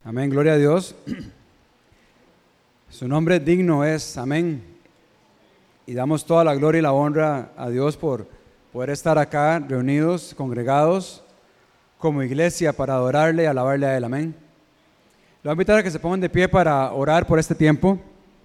Amén, gloria a Dios. Su nombre digno es, amén. Y damos toda la gloria y la honra a Dios por poder estar acá reunidos, congregados como iglesia para adorarle y alabarle a Él, amén. Le voy a invitar a que se pongan de pie para orar por este tiempo.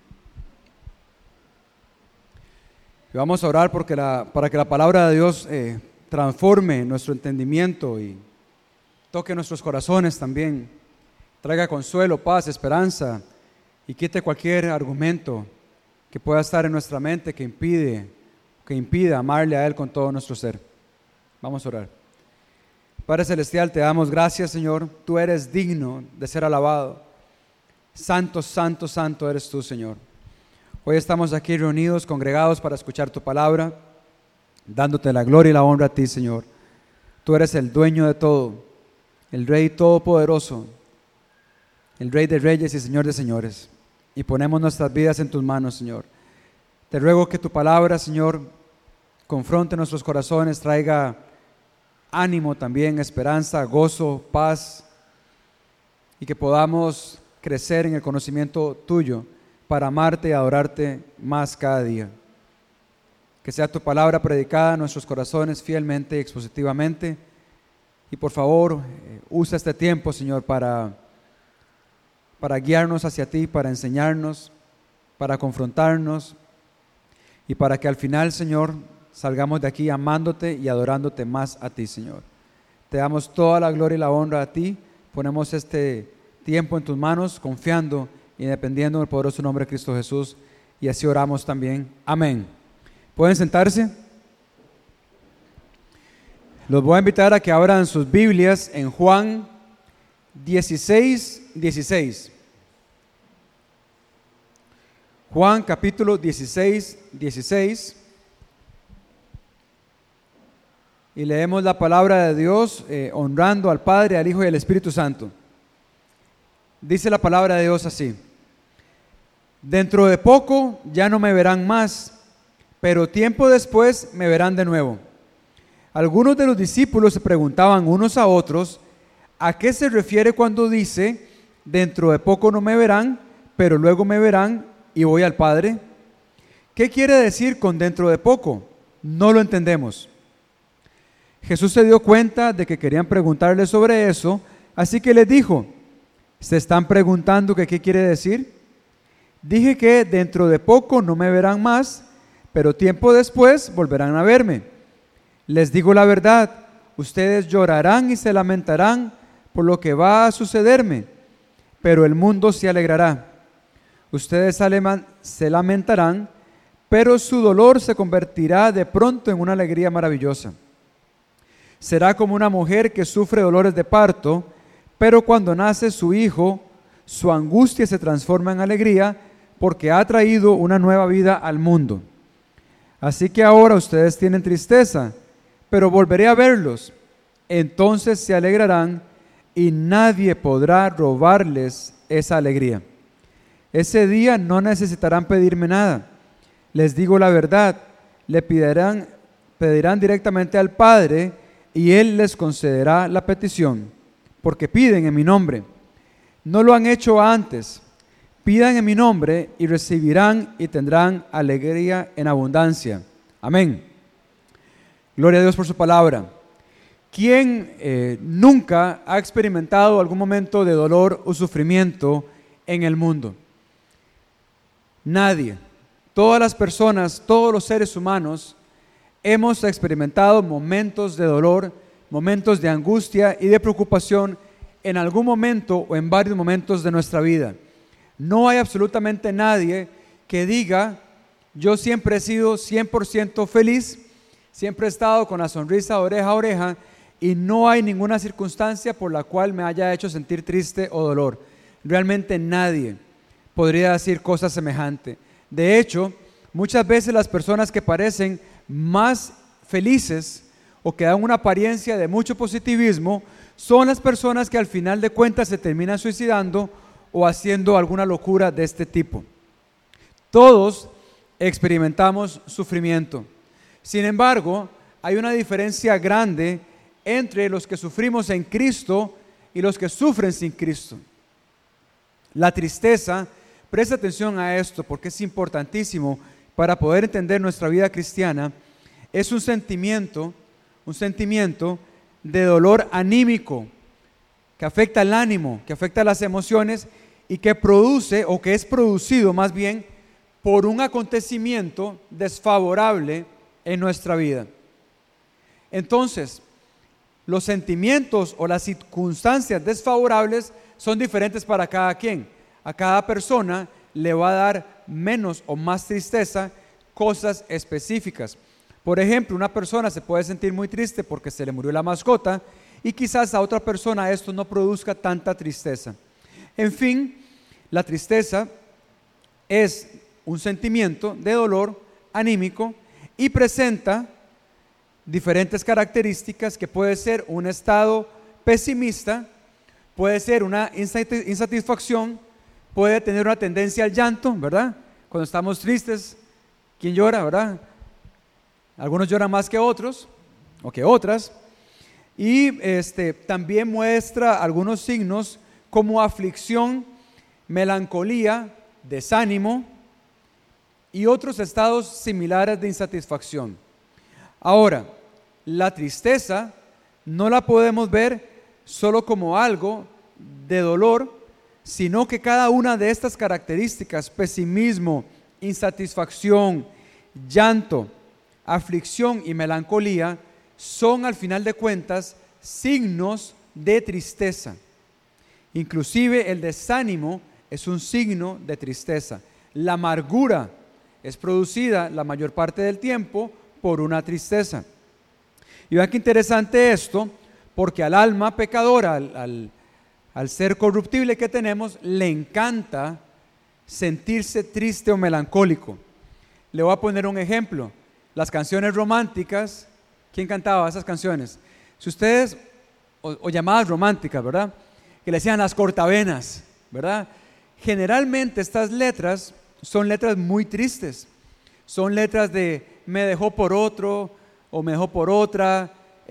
Y vamos a orar para que la palabra de Dios transforme nuestro entendimiento y toque nuestros corazones también. Traiga consuelo, paz, esperanza y quite cualquier argumento que pueda estar en nuestra mente que impida amarle a Él con todo nuestro ser. Vamos a orar. Padre Celestial, te damos gracias, Señor. Tú eres digno de ser alabado. Santo, santo, santo eres tú, Señor. Hoy estamos aquí reunidos, congregados para escuchar tu palabra, dándote la gloria y la honra a ti, Señor. Tú eres el dueño de todo, el Rey todopoderoso, el Rey de reyes y Señor de señores. Y ponemos nuestras vidas en tus manos, Señor. Te ruego que tu palabra, Señor, confronte nuestros corazones, traiga ánimo también, esperanza, gozo, paz, y que podamos crecer en el conocimiento tuyo para amarte y adorarte más cada día. Que sea tu palabra predicada en nuestros corazones fielmente y expositivamente. Y por favor, usa este tiempo, Señor, para guiarnos hacia ti, para enseñarnos, para confrontarnos y para que al final, Señor, salgamos de aquí amándote y adorándote más a ti, Señor. Te damos toda la gloria y la honra a ti. Ponemos este tiempo en tus manos, confiando y dependiendo del poderoso nombre de Cristo Jesús, y así oramos también. Amén. ¿Pueden sentarse? Los voy a invitar a que abran sus Biblias en Juan 16:16. Juan capítulo 16:16. Y leemos la palabra de Dios honrando al Padre, al Hijo y al Espíritu Santo. Dice la palabra de Dios así: dentro de poco ya no me verán más, pero tiempo después me verán de nuevo. Algunos de los discípulos se preguntaban unos a otros, ¿a qué se refiere cuando dice, dentro de poco no me verán, pero luego me verán y voy al Padre? ¿Qué quiere decir con dentro de poco? No lo entendemos. Jesús se dio cuenta de que querían preguntarle sobre eso, así que les dijo, ¿se están preguntando qué quiere decir? Dije que dentro de poco no me verán más, pero tiempo después volverán a verme. Les digo la verdad, ustedes llorarán y se lamentarán por lo que va a sucederme, pero el mundo se alegrará. Ustedes se lamentarán, pero su dolor se convertirá de pronto en una alegría maravillosa. Será como una mujer que sufre dolores de parto, pero cuando nace su hijo, su angustia se transforma en alegría porque ha traído una nueva vida al mundo. Así que ahora ustedes tienen tristeza, pero volveré a verlos. Entonces se alegrarán y nadie podrá robarles esa alegría. Ese día no necesitarán pedirme nada. Les digo la verdad, le pedirán directamente al Padre y Él les concederá la petición, porque piden en mi nombre. No lo han hecho antes. Pidan en mi nombre y recibirán y tendrán alegría en abundancia. Amén. Gloria a Dios por su palabra. ¿Quién nunca ha experimentado algún momento de dolor o sufrimiento en el mundo? Nadie. Todas las personas, todos los seres humanos hemos experimentado momentos de dolor, momentos de angustia y de preocupación en algún momento o en varios momentos de nuestra vida. No hay absolutamente nadie que diga, yo siempre he sido 100% feliz, siempre he estado con la sonrisa oreja a oreja y no hay ninguna circunstancia por la cual me haya hecho sentir triste o dolor. Realmente nadie podría decir cosas semejantes. De hecho, muchas veces las personas que parecen más felices o que dan una apariencia de mucho positivismo son las personas que al final de cuentas se terminan suicidando o haciendo alguna locura de este tipo. Todos experimentamos sufrimiento. Sin embargo, hay una diferencia grande entre los que sufrimos en Cristo y los que sufren sin Cristo. La tristeza, presta atención a esto porque es importantísimo para poder entender nuestra vida cristiana, es un sentimiento de dolor anímico que afecta el ánimo, que afecta las emociones y que produce o que es producido más bien por un acontecimiento desfavorable en nuestra vida. Entonces, los sentimientos o las circunstancias desfavorables son diferentes para cada quien. A cada persona le va a dar menos o más tristeza cosas específicas. Por ejemplo, una persona se puede sentir muy triste porque se le murió la mascota y quizás a otra persona esto no produzca tanta tristeza. En fin, la tristeza es un sentimiento de dolor anímico y presenta diferentes características que puede ser un estado pesimista, puede ser una insatisfacción, puede tener una tendencia al llanto, ¿verdad? Cuando estamos tristes, ¿quién llora, verdad? Algunos lloran más que otros o que otras. Y también muestra algunos signos como aflicción, melancolía, desánimo y otros estados similares de insatisfacción. Ahora, la tristeza no la podemos ver solo como algo de dolor, sino que cada una de estas características, pesimismo, insatisfacción, llanto, aflicción y melancolía, son al final de cuentas signos de tristeza. Inclusive el desánimo es un signo de tristeza. La amargura es producida la mayor parte del tiempo por una tristeza. Y vean qué interesante esto, porque al alma pecadora, al ser corruptible que tenemos, le encanta sentirse triste o melancólico. Le voy a poner un ejemplo. Las canciones románticas, ¿quién cantaba esas canciones? Si ustedes, o llamadas románticas, ¿verdad? Que le decían las cortavenas, ¿verdad? Generalmente estas letras son letras muy tristes. Son letras de me dejó por otro o me dejó por otra,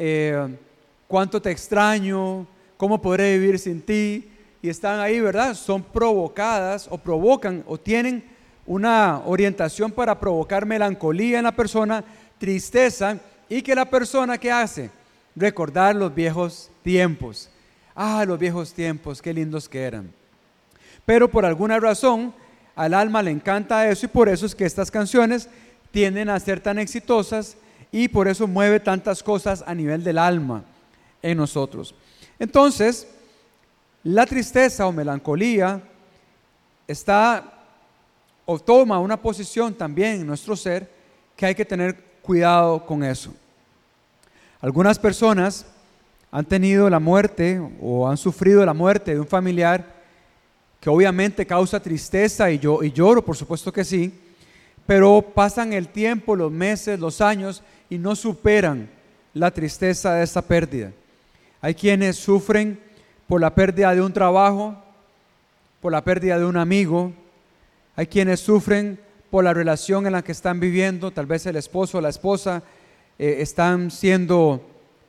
cuánto te extraño, cómo podré vivir sin ti. Y están ahí, ¿verdad? Son provocadas o provocan o tienen una orientación para provocar melancolía en la persona, tristeza, y que la persona, ¿qué hace? Recordar los viejos tiempos. Ah, los viejos tiempos, qué lindos que eran. Pero por alguna razón al alma le encanta eso y por eso es que estas canciones tienden a ser tan exitosas y por eso mueve tantas cosas a nivel del alma en nosotros. Entonces, la tristeza o melancolía está o toma una posición también en nuestro ser que hay que tener cuidado con eso. Algunas personas han tenido la muerte o han sufrido la muerte de un familiar que obviamente causa tristeza y lloro, por supuesto que sí, pero pasan el tiempo, los meses, los años y no superan la tristeza de esa pérdida. Hay quienes sufren por la pérdida de un trabajo, por la pérdida de un amigo. Hay quienes sufren por la relación en la que están viviendo, tal vez el esposo o la esposa están siendo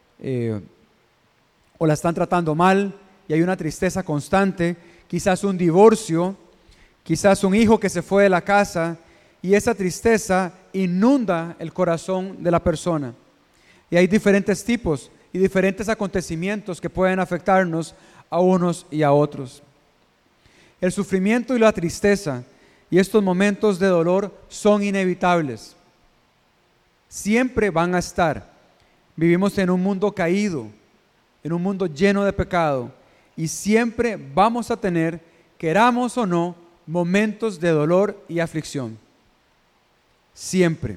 o la están tratando mal y hay una tristeza constante, quizás un divorcio, quizás un hijo que se fue de la casa y esa tristeza inunda el corazón de la persona. Y hay diferentes tipos y diferentes acontecimientos que pueden afectarnos a unos y a otros. El sufrimiento y la tristeza y estos momentos de dolor son inevitables. Siempre van a estar. Vivimos en un mundo caído, en un mundo lleno de pecado y siempre vamos a tener, queramos o no, momentos de dolor y aflicción. Siempre.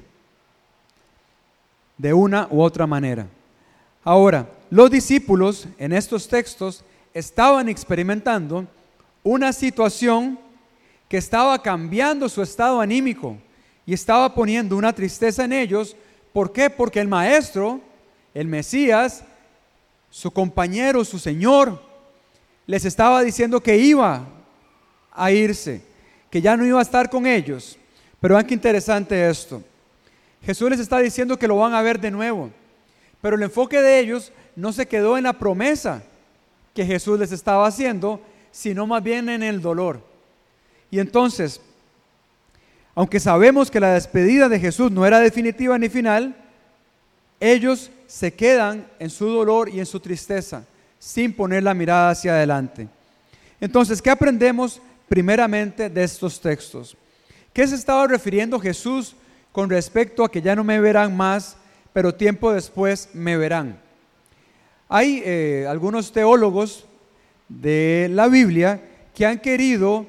De una u otra manera. Ahora, los discípulos en estos textos estaban experimentando una situación que estaba cambiando su estado anímico y estaba poniendo una tristeza en ellos. ¿Por qué? Porque el Maestro, el Mesías, su compañero, su Señor, les estaba diciendo que iba a irse, que ya no iba a estar con ellos. Pero vean qué interesante esto. Jesús les está diciendo que lo van a ver de nuevo, pero el enfoque de ellos no se quedó en la promesa que Jesús les estaba haciendo, sino más bien en el dolor. Y entonces, aunque sabemos que la despedida de Jesús no era definitiva ni final, ellos se quedan en su dolor y en su tristeza, sin poner la mirada hacia adelante. Entonces, ¿qué aprendemos primeramente de estos textos? ¿Qué se estaba refiriendo Jesús con respecto a que ya no me verán más, pero tiempo después me verán? Hay algunos teólogos de la Biblia que han querido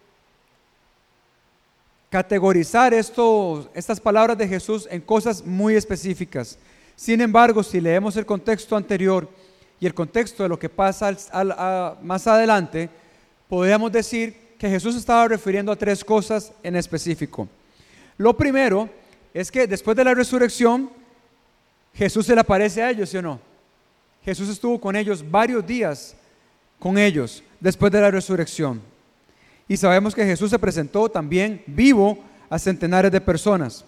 categorizar estas palabras de Jesús en cosas muy específicas. Sin embargo, si leemos el contexto anterior y el contexto de lo que pasa más adelante, podríamos decir que Jesús estaba refiriendo a tres cosas en específico. Lo primero es que después de la resurrección, Jesús se le aparece a ellos, ¿sí o no? Jesús estuvo con ellos varios días, con ellos, después de la resurrección. Y sabemos que Jesús se presentó también vivo a centenares de personas.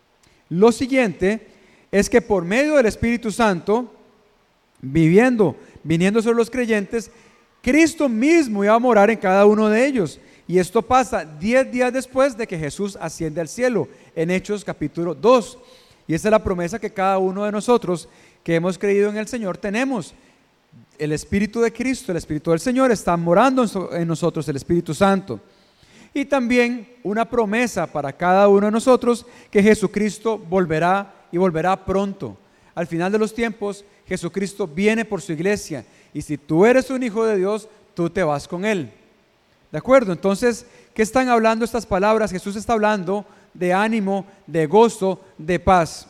Lo siguiente es que por medio del Espíritu Santo, viniendo sobre los creyentes, Cristo mismo iba a morar en cada uno de ellos. Y esto pasa 10 días después de que Jesús asciende al cielo, en Hechos capítulo 2. Y esa es la promesa que cada uno de nosotros que hemos creído en el Señor tenemos. El Espíritu de Cristo, el Espíritu del Señor está morando en nosotros, el Espíritu Santo. Y también una promesa para cada uno de nosotros que Jesucristo volverá y volverá pronto. Al final de los tiempos, Jesucristo viene por su iglesia. Y si tú eres un hijo de Dios, tú te vas con Él. ¿De acuerdo? Entonces, ¿qué están hablando estas palabras? Jesús está hablando de ánimo, de gozo, de paz.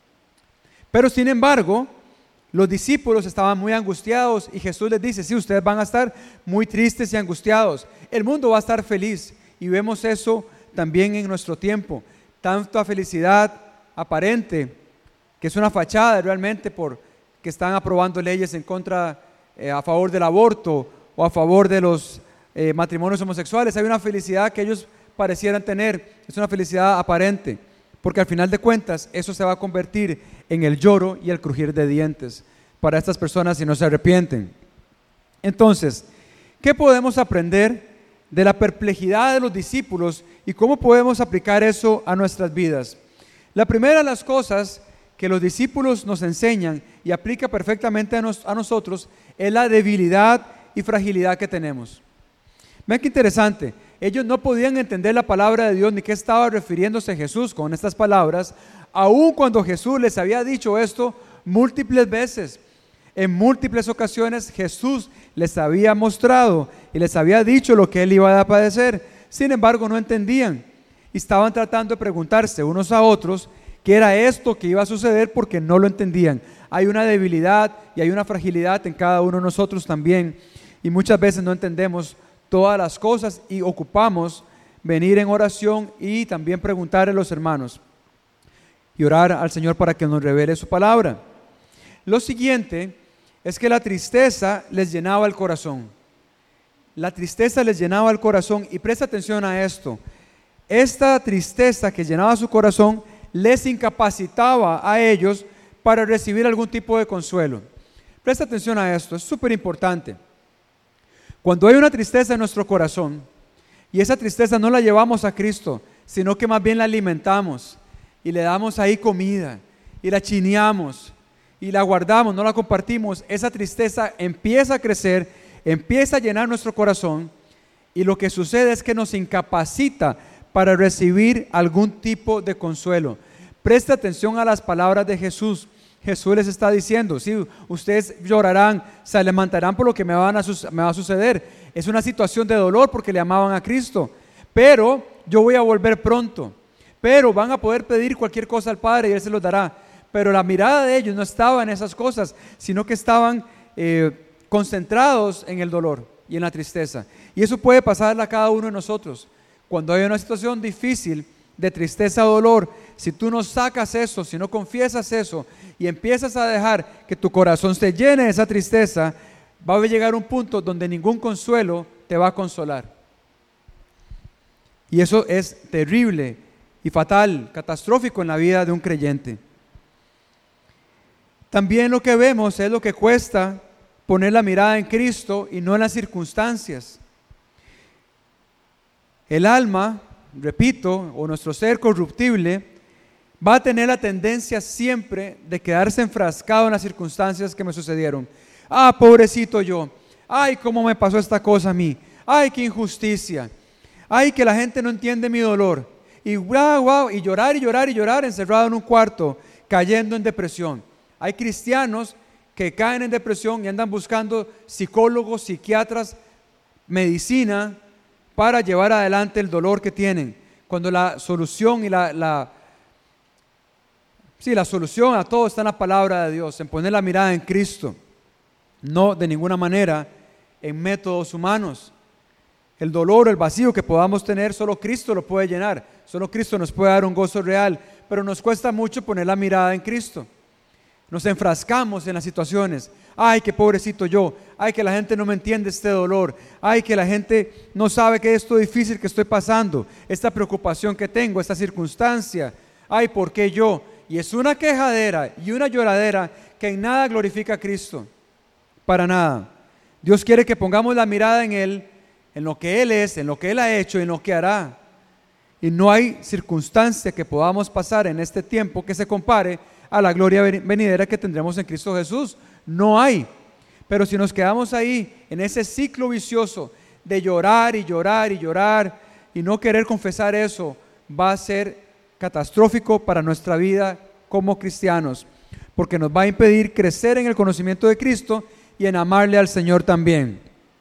Pero sin embargo, los discípulos estaban muy angustiados y Jesús les dice, sí, ustedes van a estar muy tristes y angustiados. El mundo va a estar feliz y vemos eso también en nuestro tiempo. Tanta felicidad aparente, que es una fachada realmente porque están aprobando leyes en contra, a favor del aborto o a favor de los matrimonios homosexuales. Hay una felicidad que ellos parecieran tener, es una felicidad aparente, porque al final de cuentas eso se va a convertir en el lloro y el crujir de dientes para estas personas si no se arrepienten. Entonces, ¿qué podemos aprender de la perplejidad de los discípulos y cómo podemos aplicar eso a nuestras vidas? La primera de las cosas que los discípulos nos enseñan y aplica perfectamente a nosotros es la debilidad y fragilidad que tenemos. Vean qué interesante, ellos no podían entender la palabra de Dios ni qué estaba refiriéndose Jesús con estas palabras, aun cuando Jesús les había dicho esto múltiples veces. En múltiples ocasiones Jesús les había mostrado y les había dicho lo que Él iba a padecer. Sin embargo, no entendían y estaban tratando de preguntarse unos a otros qué era esto que iba a suceder porque no lo entendían. Hay una debilidad y hay una fragilidad en cada uno de nosotros también y muchas veces no entendemos todas las cosas y ocupamos venir en oración y también preguntar a los hermanos y orar al Señor para que nos revele su palabra. Lo siguiente es que la tristeza les llenaba el corazón. La tristeza les llenaba el corazón y presta atención a esto. Esta tristeza que llenaba su corazón les incapacitaba a ellos para recibir algún tipo de consuelo. Presta atención a esto, es súper importante. Cuando hay una tristeza en nuestro corazón y esa tristeza no la llevamos a Cristo, sino que más bien la alimentamos y le damos ahí comida y la chineamos y la guardamos, no la compartimos, esa tristeza empieza a crecer, empieza a llenar nuestro corazón y lo que sucede es que nos incapacita para recibir algún tipo de consuelo. Presta atención a las palabras de Jesús. Jesús les está diciendo, sí, ustedes llorarán, se levantarán por lo que me va a suceder. Es una situación de dolor porque le amaban a Cristo, pero yo voy a volver pronto. Pero van a poder pedir cualquier cosa al Padre y Él se los dará. Pero la mirada de ellos no estaba en esas cosas, sino que estaban concentrados en el dolor y en la tristeza. Y eso puede pasarle a cada uno de nosotros. Cuando hay una situación difícil, de tristeza o dolor, si tú no sacas eso, si no confiesas eso y empiezas a dejar que tu corazón se llene de esa tristeza, va a llegar un punto donde ningún consuelo te va a consolar. Y eso es terrible y fatal, catastrófico en la vida de un creyente. También lo que vemos es lo que cuesta poner la mirada en Cristo y no en las circunstancias. El alma, repito, o nuestro ser corruptible, va a tener la tendencia siempre de quedarse enfrascado en las circunstancias que me sucedieron. Ah, pobrecito yo. Ay, cómo me pasó esta cosa a mí. Ay, qué injusticia. Ay, que la gente no entiende mi dolor. Y wow, y llorar y llorar y llorar encerrado en un cuarto, cayendo en depresión. Hay cristianos que caen en depresión y andan buscando psicólogos, psiquiatras, medicina para llevar adelante el dolor que tienen, cuando la solución y la solución a todo está en la palabra de Dios, en poner la mirada en Cristo, no de ninguna manera en métodos humanos. El dolor, el vacío que podamos tener, solo Cristo lo puede llenar, solo Cristo nos puede dar un gozo real, pero nos cuesta mucho poner la mirada en Cristo. Nos enfrascamos en las situaciones. Ay, qué pobrecito yo. Ay, que la gente no me entiende este dolor. Ay, que la gente no sabe que esto difícil que estoy pasando, esta preocupación que tengo, esta circunstancia. Ay, ¿por qué yo? Y es una quejadera y una lloradera que en nada glorifica a Cristo. Para nada. Dios quiere que pongamos la mirada en Él, en lo que Él es, en lo que Él ha hecho, en lo que hará. Y no hay circunstancia que podamos pasar en este tiempo que se compare a la gloria venidera que tendremos en Cristo Jesús. No hay. Pero si nos quedamos ahí en ese ciclo vicioso de llorar y llorar y llorar y no querer confesar eso, va a ser catastrófico para nuestra vida como cristianos, porque nos va a impedir crecer en el conocimiento de Cristo y en amarle al Señor también.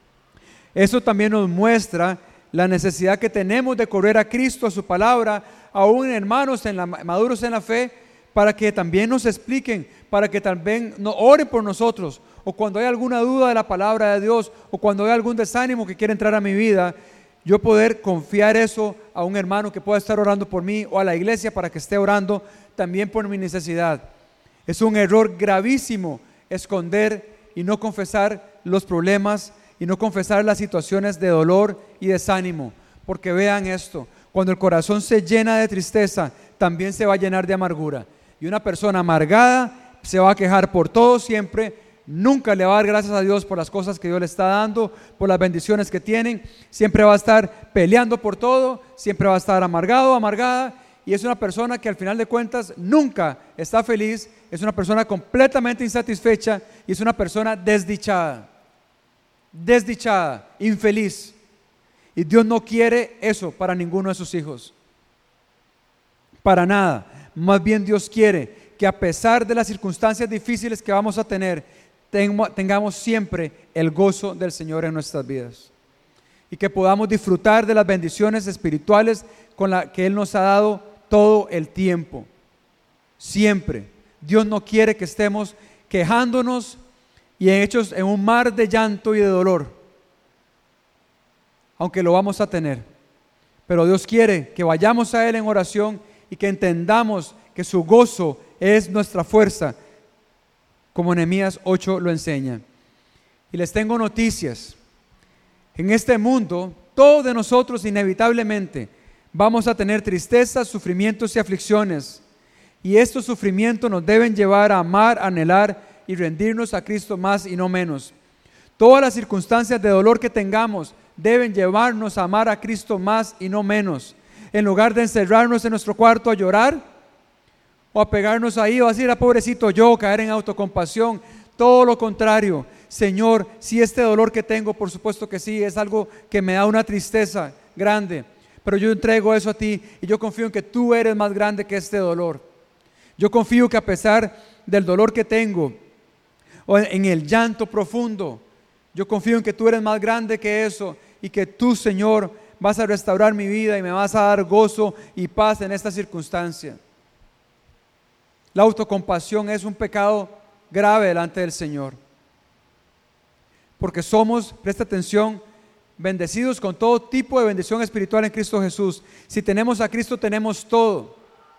Eso también nos muestra la necesidad que tenemos de correr a Cristo, a su palabra, aún hermanos maduros en la fe, para que también nos expliquen, para que también oren por nosotros, o cuando hay alguna duda de la palabra de Dios, o cuando hay algún desánimo que quiere entrar a mi vida, yo poder confiar eso a un hermano que pueda estar orando por mí, o a la iglesia para que esté orando también por mi necesidad. Es un error gravísimo esconder y no confesar los problemas y no confesar las situaciones de dolor y desánimo, porque vean esto, cuando el corazón se llena de tristeza, también se va a llenar de amargura. Y una persona amargada se va a quejar por todo siempre, nunca le va a dar gracias a Dios por las cosas que Dios le está dando, por las bendiciones que tienen, siempre va a estar peleando por todo, siempre va a estar amargado, amargada, y es una persona que al final de cuentas nunca está feliz, es una persona completamente insatisfecha y es una persona desdichada, infeliz. Y Dios no quiere eso para ninguno de sus hijos, para nada. Más bien Dios quiere que a pesar de las circunstancias difíciles que vamos a tener, tengamos siempre el gozo del Señor en nuestras vidas y que podamos disfrutar de las bendiciones espirituales con las que Él nos ha dado todo el tiempo, siempre. Dios no quiere que estemos quejándonos y hechos en un mar de llanto y de dolor, aunque lo vamos a tener, pero Dios quiere que vayamos a Él en oración y que entendamos que su gozo es nuestra fuerza, como Nehemías 8 lo enseña. Y les tengo noticias. En este mundo, todos de nosotros inevitablemente vamos a tener tristezas, sufrimientos y aflicciones. Y estos sufrimientos nos deben llevar a amar, anhelar y rendirnos a Cristo más y no menos. Todas las circunstancias de dolor que tengamos deben llevarnos a amar a Cristo más y no menos. En lugar de encerrarnos en nuestro cuarto a llorar o a pegarnos ahí o a decir, pobrecito yo, caer en autocompasión. Todo lo contrario. Señor, si este dolor que tengo, por supuesto que sí, es algo que me da una tristeza grande, pero yo entrego eso a ti y yo confío en que tú eres más grande que este dolor. Yo confío que a pesar del dolor que tengo o en el llanto profundo, yo confío en que tú eres más grande que eso y que tú, Señor, vas a restaurar mi vida y me vas a dar gozo y paz en esta circunstancia. La autocompasión es un pecado grave delante del Señor, porque somos, presta atención, bendecidos con todo tipo de bendición espiritual en Cristo Jesús. Si tenemos a Cristo, tenemos todo.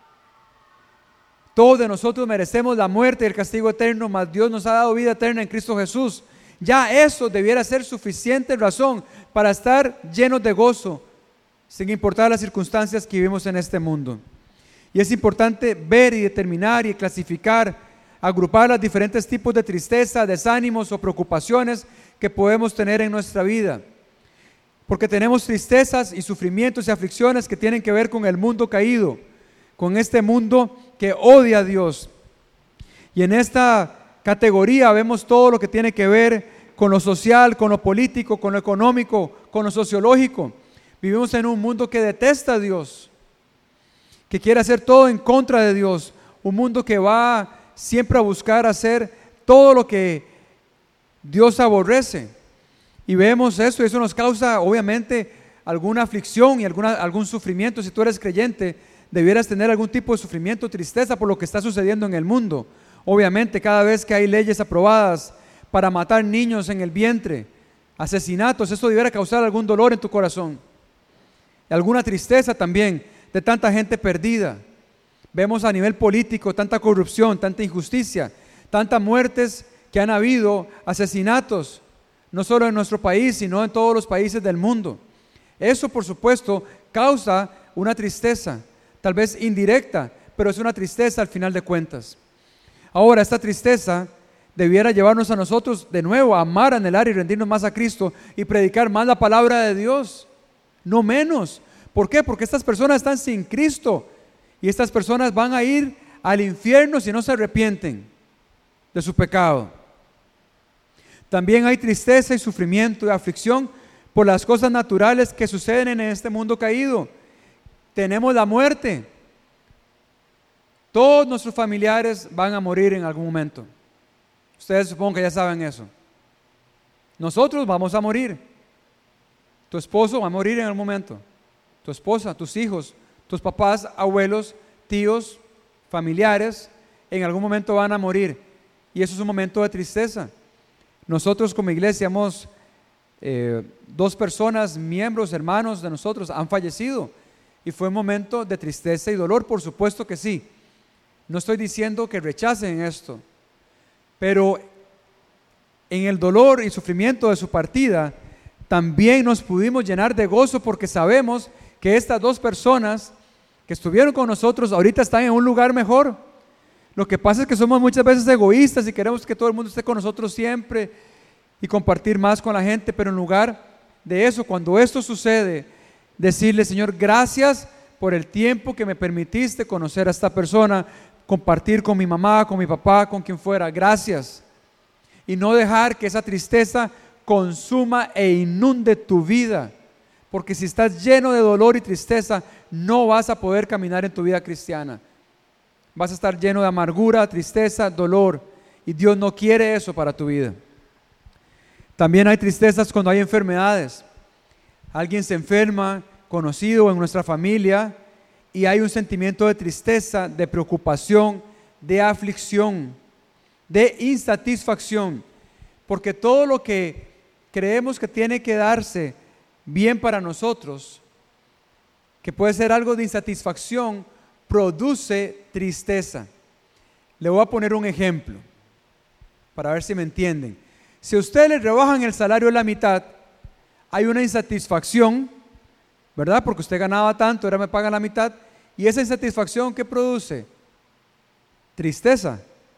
Todos de nosotros merecemos la muerte y el castigo eterno, mas Dios nos ha dado vida eterna en Cristo Jesús. Ya eso debiera ser suficiente razón para estar llenos de gozo, sin importar las circunstancias que vivimos en este mundo. Y es importante ver y determinar y clasificar, agrupar los diferentes tipos de tristeza, desánimos o preocupaciones que podemos tener en nuestra vida. Porque tenemos tristezas y sufrimientos y aflicciones que tienen que ver con el mundo caído, con este mundo que odia a Dios. Y en esta categoría vemos todo lo que tiene que ver con lo social, con lo político, con lo económico, con lo sociológico. Vivimos en un mundo que detesta a Dios, que quiere hacer todo en contra de Dios, un mundo que va siempre a buscar hacer todo lo que Dios aborrece. Y vemos eso, y eso nos causa obviamente alguna aflicción y algún sufrimiento. Si tú eres creyente, debieras tener algún tipo de sufrimiento, tristeza por lo que está sucediendo en el mundo. Obviamente, cada vez que hay leyes aprobadas para matar niños en el vientre, asesinatos, eso debiera causar algún dolor en tu corazón. Y alguna tristeza también de tanta gente perdida. Vemos a nivel político tanta corrupción, tanta injusticia, tantas muertes que han habido, asesinatos, no solo en nuestro país, sino en todos los países del mundo. Eso, por supuesto, causa una tristeza, tal vez indirecta, pero es una tristeza al final de cuentas. Ahora, esta tristeza debiera llevarnos a nosotros de nuevo a amar, anhelar y rendirnos más a Cristo y predicar más la palabra de Dios, no menos. ¿Por qué? Porque estas personas están sin Cristo y estas personas van a ir al infierno si no se arrepienten de su pecado. También hay tristeza y sufrimiento y aflicción por las cosas naturales que suceden en este mundo caído. Tenemos la muerte. Todos nuestros familiares van a morir en algún momento. Ustedes supongo que ya saben eso. Nosotros vamos a morir. Tu esposo va a morir en algún momento. Tu esposa, tus hijos, tus papás, abuelos, tíos, familiares, en algún momento van a morir. Y eso es un momento de tristeza. Nosotros como iglesia hemos, 2 personas, miembros, hermanos de nosotros han fallecido y fue un momento de tristeza y dolor, por supuesto que sí. No estoy diciendo que rechacen esto, pero en el dolor y sufrimiento de su partida también nos pudimos llenar de gozo porque sabemos que estas 2 personas que estuvieron con nosotros ahorita están en un lugar mejor. Lo que pasa es que somos muchas veces egoístas y queremos que todo el mundo esté con nosotros siempre y compartir más con la gente, pero en lugar de eso, cuando esto sucede, decirle: Señor, gracias por el tiempo que me permitiste conocer a esta persona, compartir con mi mamá, con mi papá, con quien fuera, gracias. Y no dejar que esa tristeza consuma e inunde tu vida, porque si estás lleno de dolor y tristeza, no vas a poder caminar en tu vida cristiana. Vas a estar lleno de amargura, tristeza, dolor, y Dios no quiere eso para tu vida. También hay tristezas cuando hay enfermedades. Alguien se enferma, conocido en nuestra familia, y hay un sentimiento de tristeza, de preocupación, de aflicción, de insatisfacción, porque todo lo que creemos que tiene que darse bien para nosotros, que puede ser algo de insatisfacción, produce tristeza. Le voy a poner un ejemplo para ver si me entienden. Si a usted le rebajan el salario a la mitad, hay una insatisfacción, ¿verdad? Porque usted ganaba tanto, ahora me pagan la mitad. Y esa insatisfacción, ¿qué produce? Tristeza.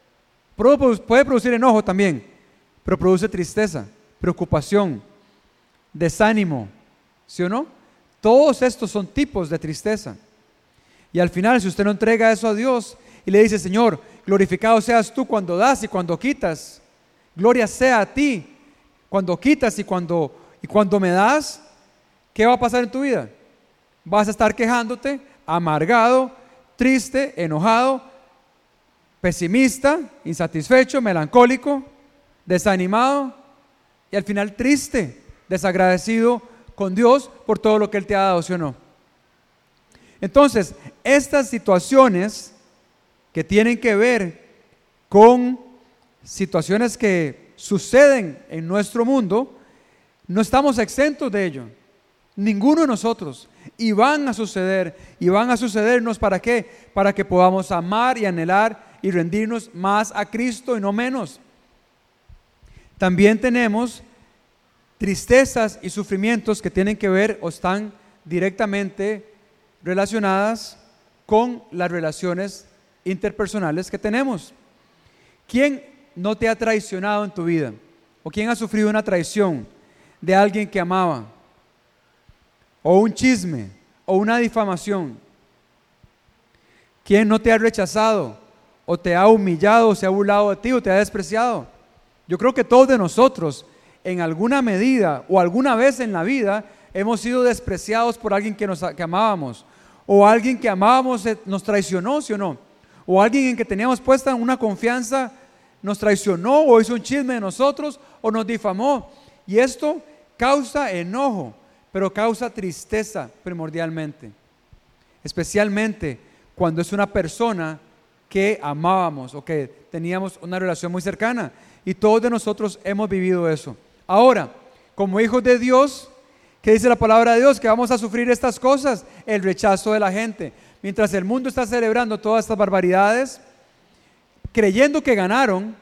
Puede producir enojo también, pero produce tristeza, preocupación, desánimo, ¿sí o no? Todos estos son tipos de tristeza. Y al final, si usted no entrega eso a Dios y le dice: Señor, glorificado seas tú cuando das y cuando quitas, gloria sea a ti cuando quitas y cuando me das, ¿qué va a pasar en tu vida? Vas a estar quejándote, amargado, triste, enojado, pesimista, insatisfecho, melancólico, desanimado y al final triste, desagradecido con Dios por todo lo que Él te ha dado, ¿sí o no? Entonces, estas situaciones que tienen que ver con situaciones que suceden en nuestro mundo, no estamos exentos de ello, ninguno de nosotros, y van a sucedernos. ¿Para qué? Para que podamos amar y anhelar y rendirnos más a Cristo y no menos. También tenemos tristezas y sufrimientos que tienen que ver o están directamente relacionadas con las relaciones interpersonales que tenemos. ¿Quién no te ha traicionado en tu vida? ¿O quién ha sufrido una traición de alguien que amaba? o un chisme, o una difamación? ¿Quién no te ha rechazado, o te ha humillado, o se ha burlado de ti, o te ha despreciado? Yo creo que todos de nosotros, en alguna medida, o alguna vez en la vida, hemos sido despreciados por alguien que amábamos, o alguien que amábamos nos traicionó, ¿sí o no? O alguien en que teníamos puesta una confianza nos traicionó, o hizo un chisme de nosotros, o nos difamó. Y esto causa enojo, pero causa tristeza primordialmente, especialmente cuando es una persona que amábamos o que teníamos una relación muy cercana. Y todos de nosotros hemos vivido eso. Ahora, como hijos de Dios, ¿qué dice la palabra de Dios? Que vamos a sufrir estas cosas, el rechazo de la gente. Mientras el mundo está celebrando todas estas barbaridades, creyendo que ganaron,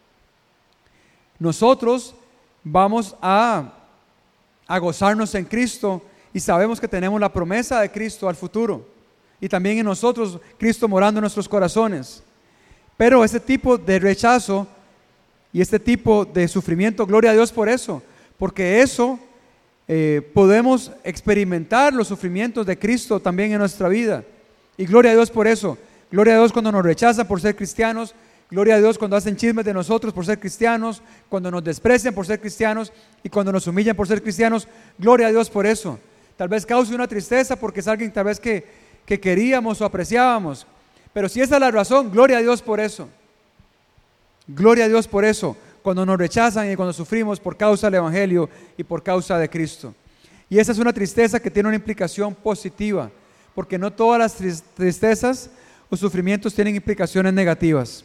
nosotros vamos a gozarnos en Cristo y sabemos que tenemos la promesa de Cristo al futuro y también en nosotros Cristo morando en nuestros corazones. Pero este tipo de rechazo y este tipo de sufrimiento, gloria a Dios por eso, porque eso podemos experimentar los sufrimientos de Cristo también en nuestra vida, y gloria a Dios por eso. Gloria a Dios cuando nos rechazan por ser cristianos, gloria a Dios cuando hacen chismes de nosotros por ser cristianos, cuando nos desprecian por ser cristianos y cuando nos humillan por ser cristianos. Gloria a Dios por eso. Tal vez cause una tristeza porque es alguien tal vez que queríamos o apreciábamos, pero si esa es la razón, gloria a Dios por eso. Gloria a Dios por eso, cuando nos rechazan y cuando sufrimos por causa del Evangelio y por causa de Cristo. Y esa es una tristeza que tiene una implicación positiva, porque no todas las tristezas o sufrimientos tienen implicaciones negativas.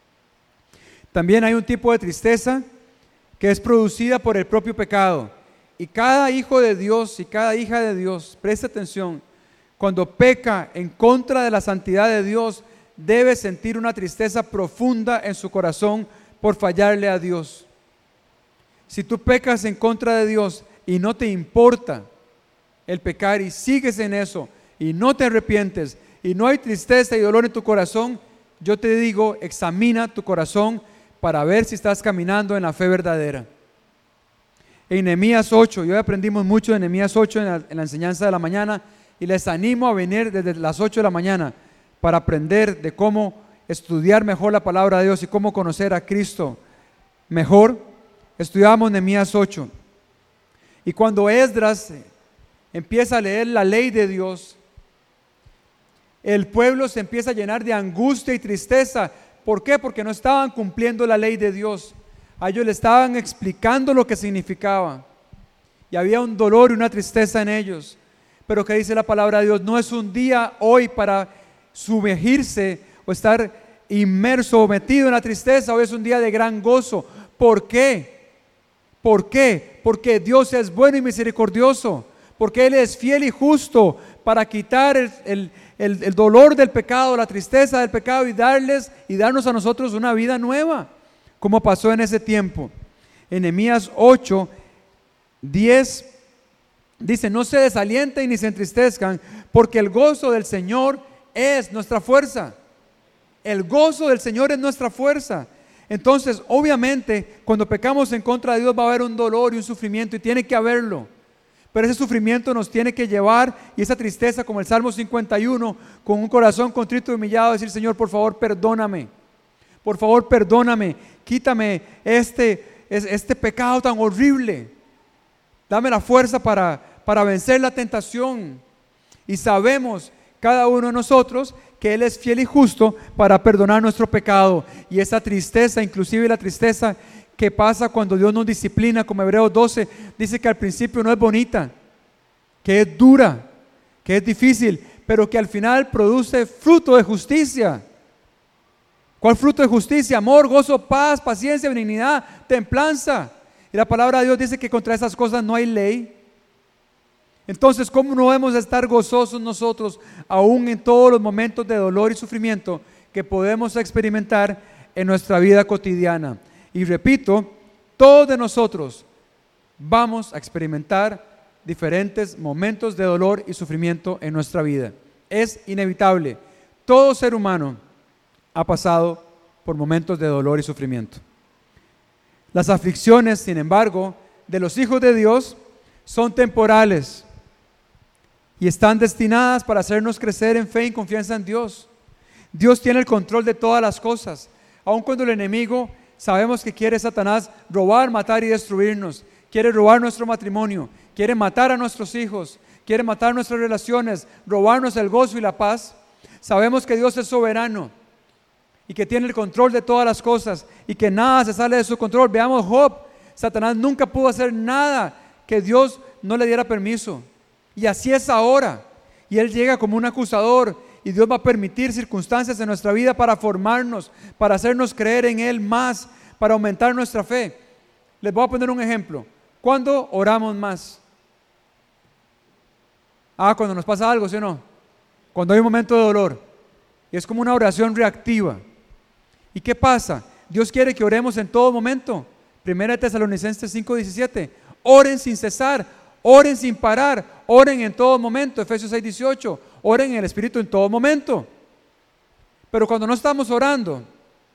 También hay un tipo de tristeza que es producida por el propio pecado. Y cada hijo de Dios y cada hija de Dios, presta atención, cuando peca en contra de la santidad de Dios, debe sentir una tristeza profunda en su corazón por fallarle a Dios. Si tú pecas en contra de Dios y no te importa el pecar y sigues en eso y no te arrepientes y no hay tristeza y dolor en tu corazón, yo te digo, examina tu corazón para ver si estás caminando en la fe verdadera. En Nehemías 8, hoy aprendimos mucho de Nehemías 8 en la enseñanza de la mañana, y les animo a venir desde las 8 de la mañana para aprender de cómo estudiar mejor la palabra de Dios y cómo conocer a Cristo mejor. Estudiamos Nehemías 8, y cuando Esdras empieza a leer la ley de Dios, el pueblo se empieza a llenar de angustia y tristeza. ¿Por qué? Porque no estaban cumpliendo la ley de Dios. A ellos le estaban explicando lo que significaba y había un dolor y una tristeza en ellos. Pero ¿qué dice la palabra de Dios? No es un día hoy para sumergirse o estar inmerso o metido en la tristeza. Hoy es un día de gran gozo. ¿Por qué? ¿Por qué? Porque Dios es bueno y misericordioso, porque Él es fiel y justo para quitar el dolor del pecado, la tristeza del pecado y darnos a nosotros una vida nueva, como pasó en ese tiempo. En Nehemías 8, 10 dice: no se desalienten ni se entristezcan, porque el gozo del Señor es nuestra fuerza. El gozo del Señor es nuestra fuerza. Entonces, obviamente, cuando pecamos en contra de Dios va a haber un dolor y un sufrimiento, y tiene que haberlo. Pero ese sufrimiento nos tiene que llevar, y esa tristeza, como el Salmo 51, con un corazón contrito y humillado, decir: Señor, por favor, perdóname. Por favor, perdóname. Quítame este pecado tan horrible. Dame la fuerza para vencer la tentación. Y sabemos, cada uno de nosotros, que Él es fiel y justo para perdonar nuestro pecado. Y esa tristeza, inclusive la tristeza que pasa cuando Dios nos disciplina, como Hebreos 12 dice, que al principio no es bonita, que es dura, que es difícil, pero que al final produce fruto de justicia. ¿Cuál fruto de justicia? Amor, gozo, paz, paciencia, benignidad, templanza. Y la palabra de Dios dice que contra esas cosas no hay ley. Entonces, ¿cómo no debemos estar gozosos nosotros, aún en todos los momentos de dolor y sufrimiento que podemos experimentar en nuestra vida cotidiana? Y repito, todos de nosotros vamos a experimentar diferentes momentos de dolor y sufrimiento en nuestra vida. Es inevitable. Todo ser humano ha pasado por momentos de dolor y sufrimiento. Las aflicciones, sin embargo, de los hijos de Dios son temporales. y están destinadas para hacernos crecer en fe y confianza en Dios. Dios tiene el control de todas las cosas, aun cuando el enemigo sabemos que quiere, Satanás, robar, matar y destruirnos. Quiere robar nuestro matrimonio, quiere matar a nuestros hijos, quiere matar nuestras relaciones, robarnos el gozo y la paz. Sabemos que Dios es soberano y que tiene el control de todas las cosas y que nada se sale de su control. Veamos Job. Satanás nunca pudo hacer nada que Dios no le diera permiso. Y así es ahora. Y él llega como un acusador, y Dios va a permitir circunstancias en nuestra vida para formarnos, para hacernos creer en Él más, para aumentar nuestra fe. Les voy a poner un ejemplo. ¿Cuándo oramos más? Cuando nos pasa algo, ¿sí o no? Cuando hay un momento de dolor. Y es como una oración reactiva. ¿Y qué pasa? Dios quiere que oremos en todo momento. 1 Tesalonicenses 5:17. Oren sin cesar, oren sin parar, oren en todo momento. Efesios 6:18. Oren en el Espíritu en todo momento. Pero cuando no estamos orando,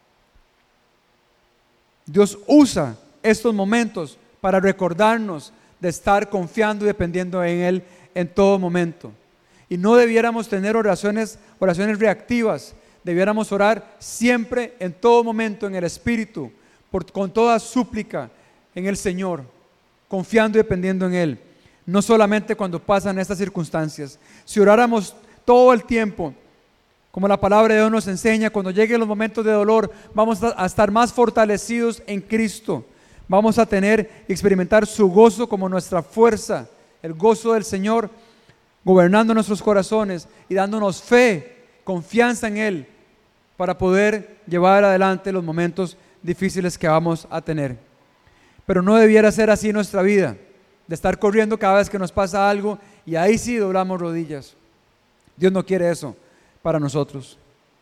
Dios usa estos momentos para recordarnos de estar confiando y dependiendo en Él en todo momento. Y no debiéramos tener oraciones reactivas. Debiéramos orar siempre, en todo momento, en el Espíritu, con toda súplica en el Señor, confiando y dependiendo en Él. No solamente cuando pasan estas circunstancias. Si oráramos todo el tiempo, como la palabra de Dios nos enseña, cuando lleguen los momentos de dolor, vamos a estar más fortalecidos en Cristo. Vamos a tener y experimentar su gozo como nuestra fuerza, el gozo del Señor gobernando nuestros corazones y dándonos fe, confianza en Él, para poder llevar adelante los momentos difíciles que vamos a tener. Pero no debiera ser así nuestra vida, de estar corriendo cada vez que nos pasa algo y ahí sí doblamos rodillas. Dios no quiere eso para nosotros.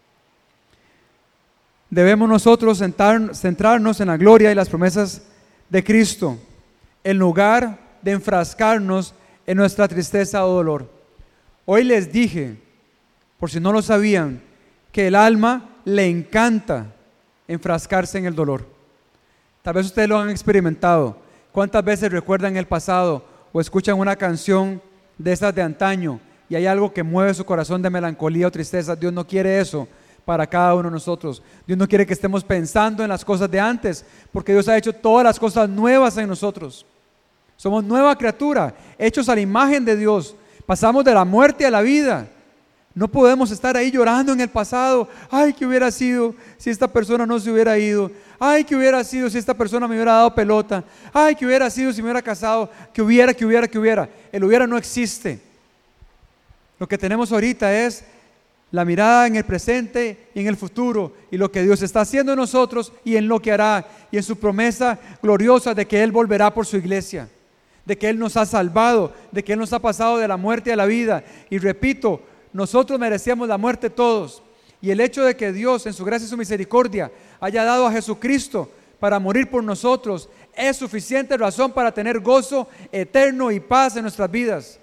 Debemos nosotros centrarnos en la gloria y las promesas de Cristo, en lugar de enfrascarnos en nuestra tristeza o dolor. Hoy les dije, por si no lo sabían, que el alma le encanta enfrascarse en el dolor. Tal vez ustedes lo han experimentado. ¿Cuántas veces recuerdan el pasado o escuchan una canción de esas de antaño y hay algo que mueve su corazón de melancolía o tristeza? Dios no quiere eso para cada uno de nosotros. Dios no quiere que estemos pensando en las cosas de antes, porque Dios ha hecho todas las cosas nuevas en nosotros. Somos nueva criatura, hechos a la imagen de Dios. Pasamos de la muerte a la vida. No podemos estar ahí llorando en el pasado. Ay, ¿qué hubiera sido si esta persona no se hubiera ido? Ay, ¿qué hubiera sido si esta persona me hubiera dado pelota? Ay, ¿qué hubiera sido si me hubiera casado? ¿Qué hubiera? El hubiera no existe. Lo que tenemos ahorita es la mirada en el presente y en el futuro, y lo que Dios está haciendo en nosotros y en lo que hará, y en su promesa gloriosa de que Él volverá por su iglesia, de que Él nos ha salvado, de que Él nos ha pasado de la muerte a la vida. Y repito, nosotros merecíamos la muerte todos, y el hecho de que Dios en su gracia y su misericordia haya dado a Jesucristo para morir por nosotros es suficiente razón para tener gozo eterno y paz en nuestras vidas.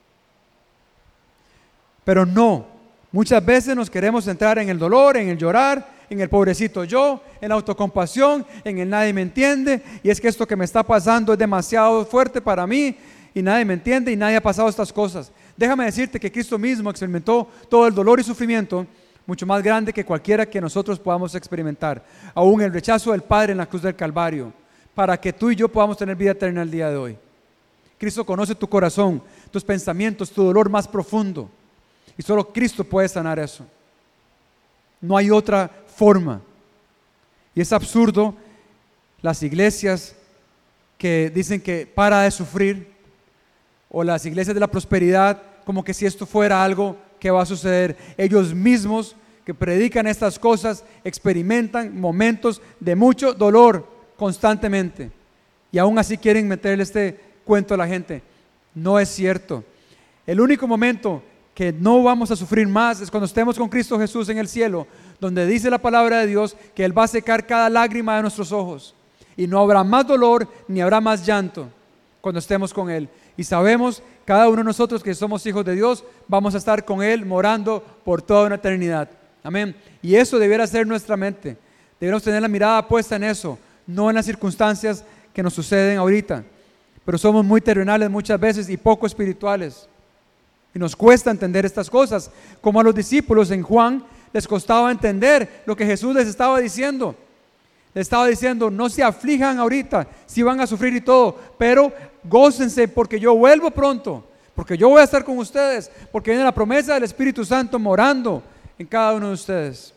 Pero no, muchas veces nos queremos centrar en el dolor, en el llorar, en el pobrecito yo, en la autocompasión, en el nadie me entiende, y es que esto que me está pasando es demasiado fuerte para mí y nadie me entiende y nadie ha pasado estas cosas. Déjame decirte que Cristo mismo experimentó todo el dolor y sufrimiento mucho más grande que cualquiera que nosotros podamos experimentar, aún el rechazo del Padre en la cruz del Calvario, para que tú y yo podamos tener vida eterna el día de hoy. Cristo conoce tu corazón, tus pensamientos, tu dolor más profundo, y solo Cristo puede sanar eso. No hay otra forma. Y es absurdo las iglesias que dicen que para de sufrir, o las iglesias de la prosperidad, como que si esto fuera algo que va a suceder. Ellos mismos que predican estas cosas experimentan momentos de mucho dolor constantemente, y aún así quieren meterle este cuento a la gente. No es cierto. El único momento que no vamos a sufrir más es cuando estemos con Cristo Jesús en el cielo, donde dice la palabra de Dios que Él va a secar cada lágrima de nuestros ojos, y no habrá más dolor ni habrá más llanto cuando estemos con Él. Y sabemos, cada uno de nosotros que somos hijos de Dios, vamos a estar con Él morando por toda una eternidad. Amén. Y eso debiera ser nuestra mente. Debemos tener la mirada puesta en eso, no en las circunstancias que nos suceden ahorita. Pero somos muy terrenales muchas veces y poco espirituales. Y nos cuesta entender estas cosas, como a los discípulos en Juan les costaba entender lo que Jesús les estaba diciendo. Les estaba diciendo, no se aflijan ahorita, si van a sufrir y todo, pero gócense porque yo vuelvo pronto, porque yo voy a estar con ustedes, porque viene la promesa del Espíritu Santo morando en cada uno de ustedes.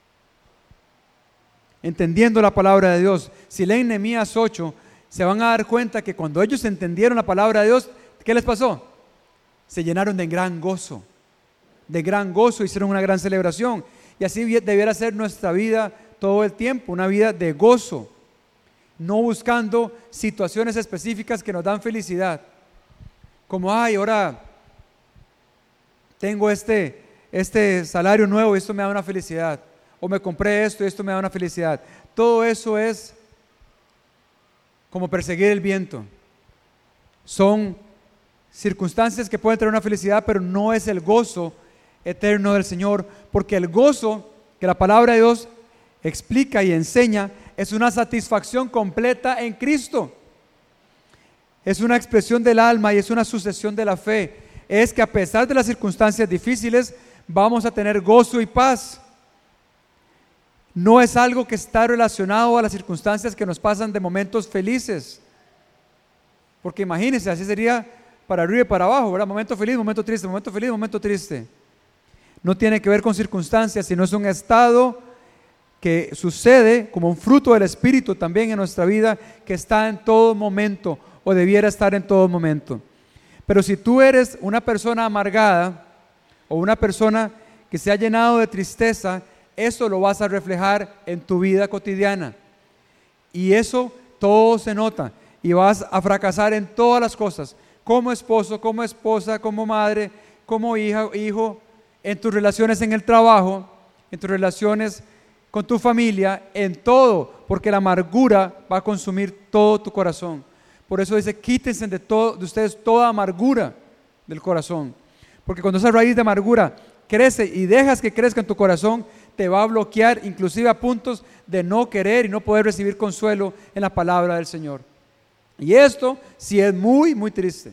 Entendiendo la palabra de Dios, si leen Nehemías 8, se van a dar cuenta que cuando ellos entendieron la palabra de Dios, ¿qué les pasó? Se llenaron de gran gozo, hicieron una gran celebración. Y así debiera ser nuestra vida todo el tiempo, una vida de gozo, no buscando situaciones específicas que nos dan felicidad, como, ay, ahora tengo este salario nuevo y esto me da una felicidad, o me compré esto y esto me da una felicidad. Todo eso es como perseguir el viento. Son circunstancias que pueden traer una felicidad, pero no es el gozo eterno del Señor, porque el gozo que la palabra de Dios explica y enseña es una satisfacción completa en Cristo. Es una expresión del alma y es una sucesión de la fe. Es que a pesar de las circunstancias difíciles vamos a tener gozo y paz. No es algo que está relacionado a las circunstancias que nos pasan de momentos felices, porque imagínense, así sería para arriba y para abajo, ¿verdad? Momento feliz, momento triste, momento feliz, momento triste. No tiene que ver con circunstancias, sino es un estado que sucede como un fruto del Espíritu también en nuestra vida, que está en todo momento o debiera estar en todo momento. Pero si tú eres una persona amargada o una persona que se ha llenado de tristeza, eso lo vas a reflejar en tu vida cotidiana, y eso todo se nota, y vas a fracasar en todas las cosas, como esposo, como esposa, como madre, como hija, hijo, en tus relaciones en el trabajo, en tus relaciones con tu familia, en todo, porque la amargura va a consumir todo tu corazón. Por eso dice, quítense de ustedes toda amargura del corazón, porque cuando esa raíz de amargura crece y dejas que crezca en tu corazón, te va a bloquear inclusive a puntos de no querer y no poder recibir consuelo en la palabra del Señor. Y esto sí es muy, muy triste.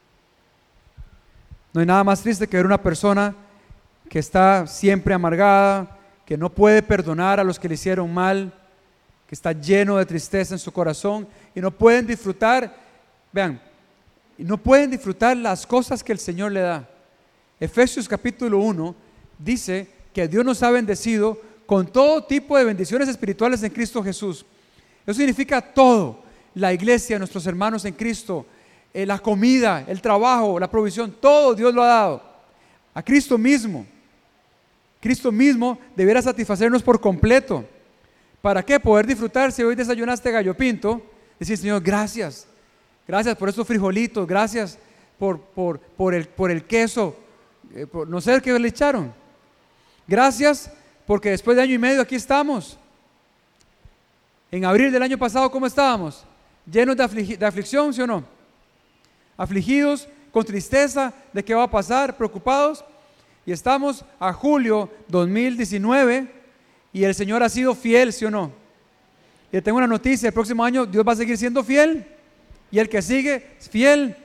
No hay nada más triste que ver una persona que está siempre amargada, que no puede perdonar a los que le hicieron mal, que está lleno de tristeza en su corazón y no pueden disfrutar, vean, no pueden disfrutar las cosas que el Señor le da. Efesios capítulo 1 dice que Dios nos ha bendecido con todo tipo de bendiciones espirituales en Cristo Jesús. Eso significa todo: la iglesia, nuestros hermanos en Cristo, la comida, el trabajo, la provisión, todo Dios lo ha dado. A Cristo mismo. Cristo mismo debiera satisfacernos por completo. ¿Para qué? Poder disfrutar. Si hoy desayunaste gallo pinto, decir, Señor, gracias. Gracias por estos frijolitos, gracias por el queso, no sé qué le echaron. Gracias porque después de año y medio aquí estamos. En abril del año pasado, ¿cómo estábamos? Llenos de aflicción, ¿sí o no? Afligidos, con tristeza de qué va a pasar, preocupados. Y estamos a julio 2019 y el Señor ha sido fiel, ¿sí o no? Y tengo una noticia: el próximo año Dios va a seguir siendo fiel, y el que sigue es fiel,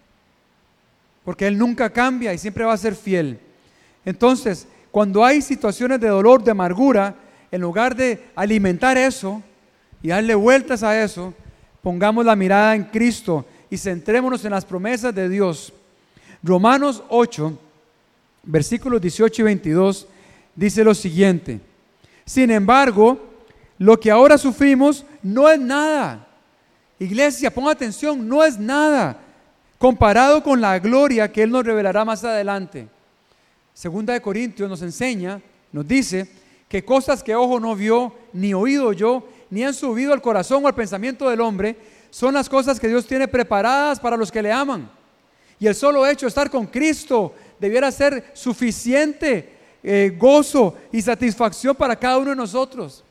porque Él nunca cambia y siempre va a ser fiel. Entonces, cuando hay situaciones de dolor, de amargura, en lugar de alimentar eso y darle vueltas a eso, pongamos la mirada en Cristo y centrémonos en las promesas de Dios. Romanos 8, versículos 18 y 22 dice lo siguiente: sin embargo, lo que ahora sufrimos no es nada. Iglesia, ponga atención, no es nada comparado con la gloria que Él nos revelará más adelante. Segunda de Corintios nos enseña, nos dice que cosas que ojo no vio, ni oído oyó, ni han subido al corazón o al pensamiento del hombre, son las cosas que Dios tiene preparadas para los que le aman. Y el solo hecho de estar con Cristo debiera ser suficiente gozo y satisfacción para cada uno de nosotros.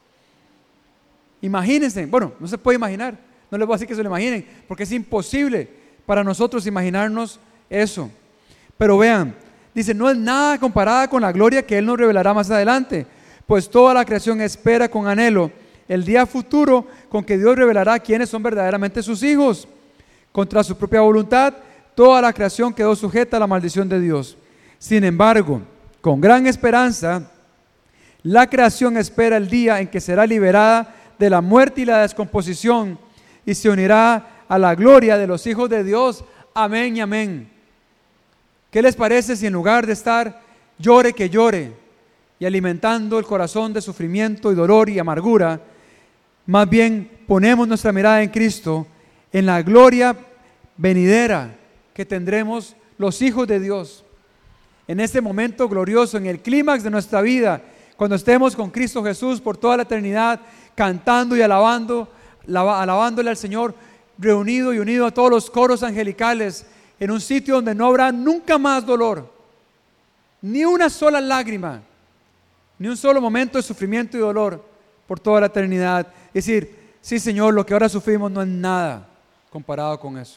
Imagínense, bueno, no se puede imaginar, no les voy a decir que se lo imaginen, porque es imposible para nosotros imaginarnos eso. Pero vean, dice, no es nada comparada con la gloria que Él nos revelará más adelante, pues toda la creación espera con anhelo el día futuro con que Dios revelará quiénes son verdaderamente sus hijos. Contra su propia voluntad, toda la creación quedó sujeta a la maldición de Dios. Sin embargo, con gran esperanza, la creación espera el día en que será liberada de la muerte y la descomposición y se unirá a la gloria de los hijos de Dios. Amén y amén. ¿Qué les parece si en lugar de estar llore que llore y alimentando el corazón de sufrimiento y dolor y amargura, más bien ponemos nuestra mirada en Cristo, en la gloria venidera que tendremos los hijos de Dios? En este momento glorioso, en el clímax de nuestra vida, cuando estemos con Cristo Jesús por toda la eternidad, cantando y alabándole al Señor, reunido y unido a todos los coros angelicales, en un sitio donde no habrá nunca más dolor, ni una sola lágrima, ni un solo momento de sufrimiento y dolor por toda la eternidad. Es decir, sí, Señor, lo que ahora sufrimos no es nada comparado con eso.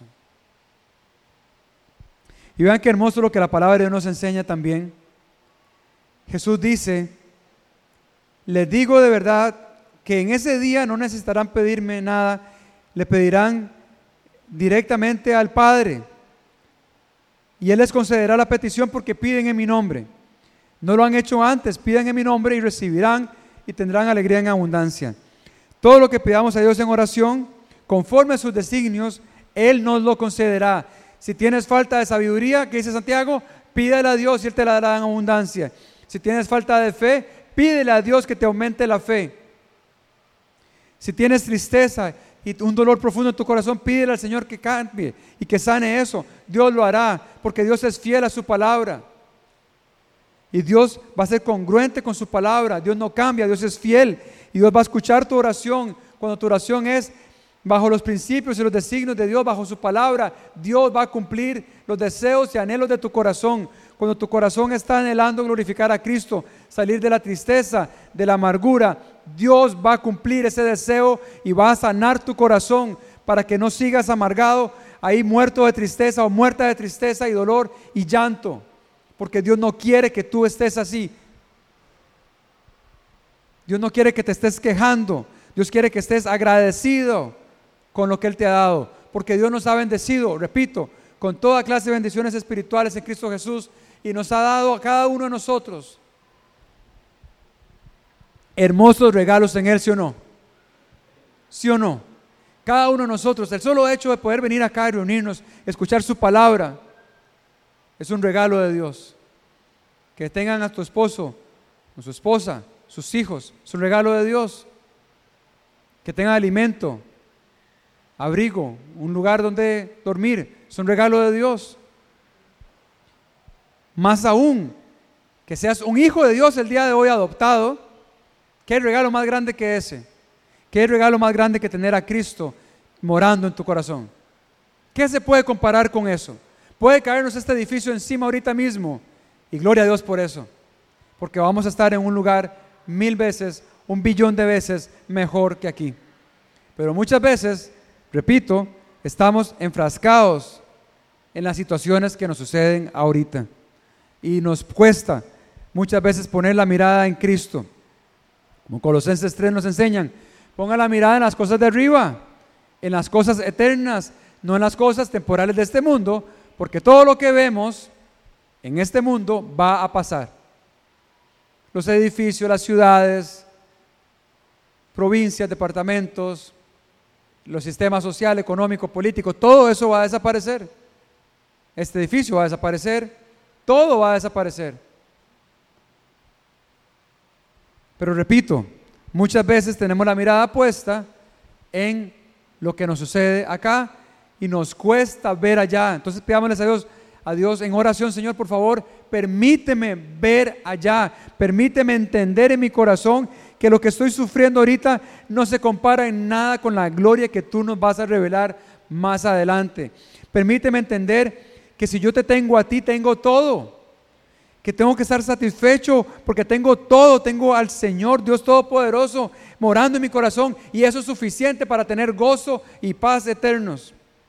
Y vean qué hermoso lo que la palabra de Dios nos enseña también. Jesús dice: les digo de verdad que en ese día no necesitarán pedirme nada, le pedirán directamente al Padre y Él les concederá la petición porque piden en mi nombre. No lo han hecho antes, pidan en mi nombre y recibirán y tendrán alegría en abundancia. Todo lo que pidamos a Dios en oración, conforme a sus designios, Él nos lo concederá. Si tienes falta de sabiduría, ¿qué dice Santiago? Pídele a Dios y Él te la dará en abundancia. Si tienes falta de fe, pídele a Dios que te aumente la fe. Si tienes tristeza y un dolor profundo en tu corazón, pídele al Señor que cambie y que sane eso. Dios lo hará, porque Dios es fiel a su palabra. Y Dios va a ser congruente con su palabra. Dios no cambia, Dios es fiel. Y Dios va a escuchar tu oración. Cuando tu oración es bajo los principios y los designios de Dios, bajo su palabra, Dios va a cumplir los deseos y anhelos de tu corazón. Cuando tu corazón está anhelando glorificar a Cristo, salir de la tristeza, de la amargura, Dios va a cumplir ese deseo y va a sanar tu corazón para que no sigas amargado, ahí muerto de tristeza o muerta de tristeza y dolor y llanto, porque Dios no quiere que tú estés así. Dios no quiere que te estés quejando. Dios quiere que estés agradecido con lo que Él te ha dado, porque Dios nos ha bendecido, repito, con toda clase de bendiciones espirituales en Cristo Jesús, y nos ha dado a cada uno de nosotros hermosos regalos en Él, ¿sí o no? ¿Sí o no? Cada uno de nosotros, el solo hecho de poder venir acá y reunirnos, escuchar su palabra, es un regalo de Dios. Que tengan a tu esposo, a su esposa, sus hijos, es un regalo de Dios. Que tengan alimento, abrigo, un lugar donde dormir, es un regalo de Dios. Más aún, que seas un hijo de Dios el día de hoy adoptado. ¿Qué regalo más grande que ese? ¿Qué regalo más grande que tener a Cristo morando en tu corazón? ¿Qué se puede comparar con eso? Puede caernos este edificio encima ahorita mismo, y gloria a Dios por eso, porque vamos a estar en un lugar 1000 veces, 1 billón de veces mejor que aquí. Pero muchas veces, repito, estamos enfrascados en las situaciones que nos suceden ahorita, y nos cuesta muchas veces poner la mirada en Cristo. Como Colosenses 3 nos enseñan, ponga la mirada en las cosas de arriba, en las cosas eternas, no en las cosas temporales de este mundo, porque todo lo que vemos en este mundo va a pasar. Los edificios, las ciudades, provincias, departamentos, los sistemas social, económico, político, todo eso va a desaparecer. Este edificio va a desaparecer, todo va a desaparecer. Pero repito, muchas veces tenemos la mirada puesta en lo que nos sucede acá y nos cuesta ver allá. Entonces pidámosles a Dios en oración: Señor, por favor, permíteme ver allá, permíteme entender en mi corazón que lo que estoy sufriendo ahorita no se compara en nada con la gloria que tú nos vas a revelar más adelante. Permíteme entender que si yo te tengo a ti, tengo todo, que tengo que estar satisfecho porque tengo todo, tengo al Señor Dios Todopoderoso morando en mi corazón, y eso es suficiente para tener gozo y paz eternos.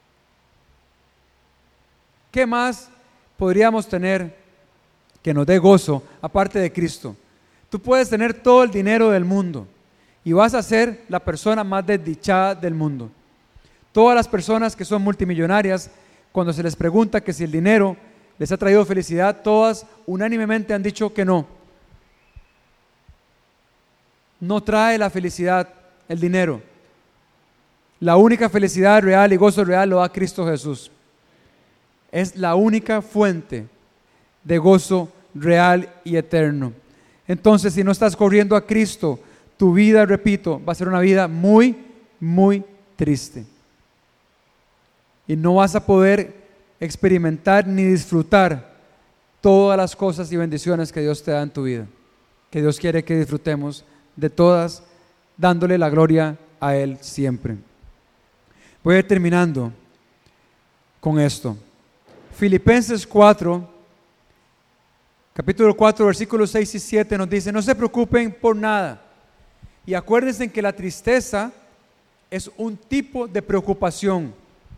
¿Qué más podríamos tener que nos dé gozo aparte de Cristo? Tú puedes tener todo el dinero del mundo y vas a ser la persona más desdichada del mundo. Todas las personas que son multimillonarias, cuando se les pregunta que si el dinero les ha traído felicidad, todas unánimemente han dicho que no. No trae la felicidad el dinero. La única felicidad real y gozo real lo da Cristo Jesús. Es la única fuente de gozo real y eterno. Entonces, si no estás corriendo a Cristo, tu vida, repito, va a ser una vida muy, muy triste. Y no vas a poder experimentar ni disfrutar todas las cosas y bendiciones que Dios te da en tu vida. Que Dios quiere que disfrutemos de todas, dándole la gloria a Él siempre. Voy a ir terminando con esto. Filipenses 4, capítulo 4, versículos 6 y 7 nos dice: no se preocupen por nada. Y acuérdense que la tristeza es un tipo de preocupación.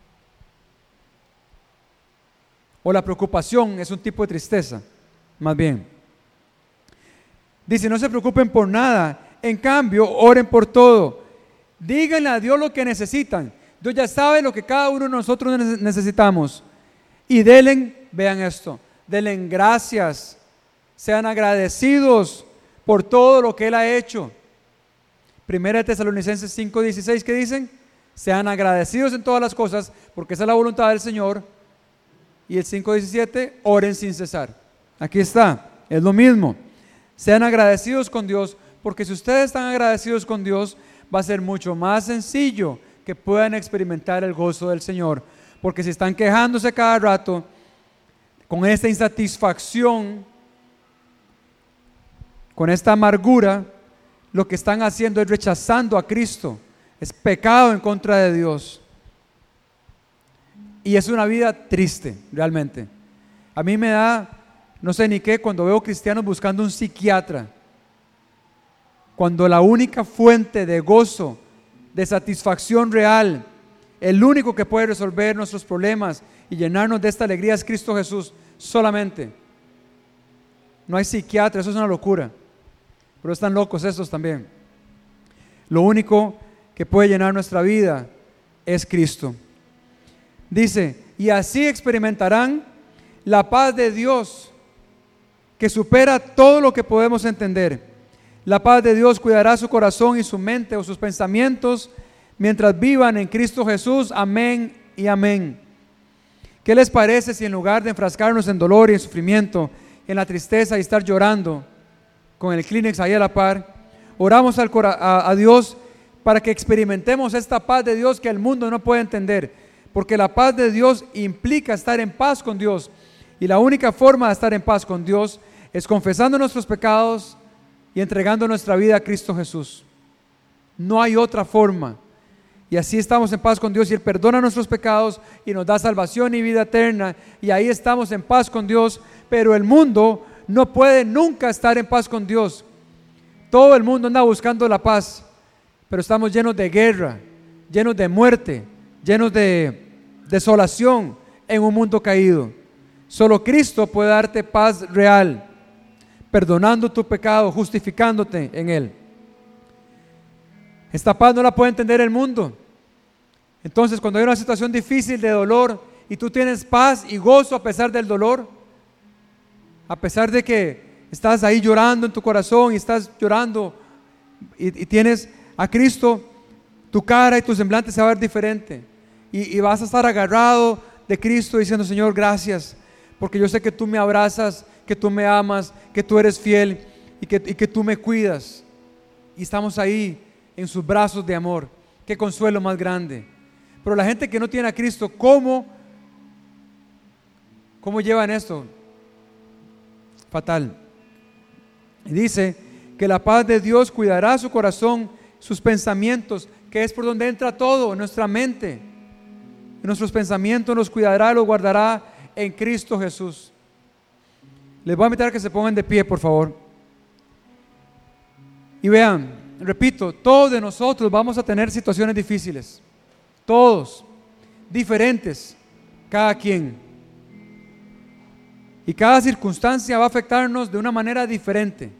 O la preocupación es un tipo de tristeza, más bien. Dice: no se preocupen por nada. En cambio, oren por todo. Díganle a Dios lo que necesitan. Dios ya sabe lo que cada uno de nosotros necesitamos. Y denle, vean esto, denle gracias. Sean agradecidos por todo lo que Él ha hecho. Primera de Tesalonicenses 5:16, ¿qué dicen? Sean agradecidos en todas las cosas, porque esa es la voluntad del Señor. Y el 5:17, oren sin cesar. Aquí está, es lo mismo. Sean agradecidos con Dios, porque si ustedes están agradecidos con Dios, va a ser mucho más sencillo que puedan experimentar el gozo del Señor. Porque si están quejándose cada rato, con esta insatisfacción, con esta amargura, lo que están haciendo es rechazando a Cristo. Es pecado en contra de Dios. Y es una vida triste, realmente. A mí me da, no sé ni qué, cuando veo cristianos buscando un psiquiatra. Cuando la única fuente de gozo, de satisfacción real, el único que puede resolver nuestros problemas y llenarnos de esta alegría es Cristo Jesús, solamente. No hay psiquiatra, eso es una locura. Pero están locos estos también. Lo único que puede llenar nuestra vida es Cristo. Dice: y así experimentarán la paz de Dios, que supera todo lo que podemos entender. La paz de Dios cuidará su corazón y su mente o sus pensamientos mientras vivan en Cristo Jesús. Amén y amén. ¿Qué les parece si en lugar de enfrascarnos en dolor y en sufrimiento, en la tristeza y estar llorando con el Kleenex ahí a la par, oramos a Dios para que experimentemos esta paz de Dios que el mundo no puede entender? Porque la paz de Dios implica estar en paz con Dios, y la única forma de estar en paz con Dios es confesando nuestros pecados y entregando nuestra vida a Cristo Jesús. No hay otra forma. Y así estamos en paz con Dios, y Él perdona nuestros pecados y nos da salvación y vida eterna, y ahí estamos en paz con Dios. Pero el mundo no puede nunca estar en paz con Dios. Todo el mundo anda buscando la paz, pero estamos llenos de guerra, llenos de muerte, llenos de desolación en un mundo caído. Solo Cristo puede darte paz real, perdonando tu pecado, justificándote en Él. Esta paz no la puede entender el mundo. Entonces, cuando hay una situación difícil de dolor y tú tienes paz y gozo a pesar del dolor, a pesar de que estás ahí llorando en tu corazón y estás llorando y tienes a Cristo, tu cara y tu semblante se va a ver diferente, y vas a estar agarrado de Cristo diciendo: Señor, gracias, porque yo sé que tú me abrazas, que tú me amas, que tú eres fiel y que tú me cuidas, y estamos ahí en sus brazos de amor. Qué consuelo más grande. Pero la gente que no tiene a Cristo, ¿cómo llevan esto? Fatal. Y dice que la paz de Dios cuidará su corazón, sus pensamientos, que es por donde entra todo, en nuestra mente. En nuestros pensamientos los cuidará, los guardará en Cristo Jesús. Les voy a invitar a que se pongan de pie, por favor. Y vean, repito, todos de nosotros vamos a tener situaciones difíciles. Todos, diferentes, cada quien. Y cada circunstancia va a afectarnos de una manera diferente.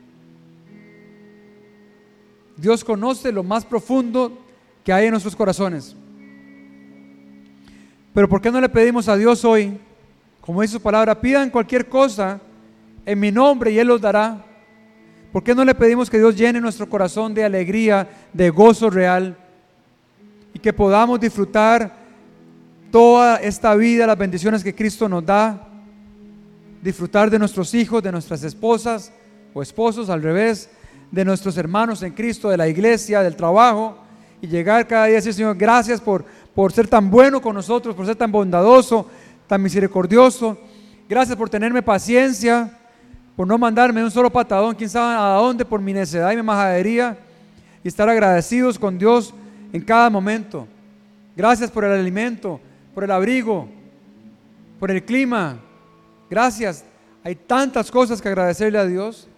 Dios conoce lo más profundo que hay en nuestros corazones. Pero ¿por qué no le pedimos a Dios hoy? Como dice su palabra, pidan cualquier cosa en mi nombre y Él los dará. ¿Por qué no le pedimos que Dios llene nuestro corazón de alegría, de gozo real, y que podamos disfrutar toda esta vida, las bendiciones que Cristo nos da, disfrutar de nuestros hijos, de nuestras esposas o esposos, al revés, de nuestros hermanos en Cristo, de la iglesia, del trabajo, y llegar cada día a decir: Señor, gracias por ser tan bueno con nosotros, por ser tan bondadoso, tan misericordioso. Gracias por tenerme paciencia, por no mandarme un solo patadón, quién sabe a dónde, por mi necedad y mi majadería, y estar agradecidos con Dios en cada momento. Gracias por el alimento, por el abrigo, por el clima. Gracias. Hay tantas cosas que agradecerle a Dios.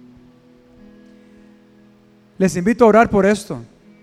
Les invito a orar por esto,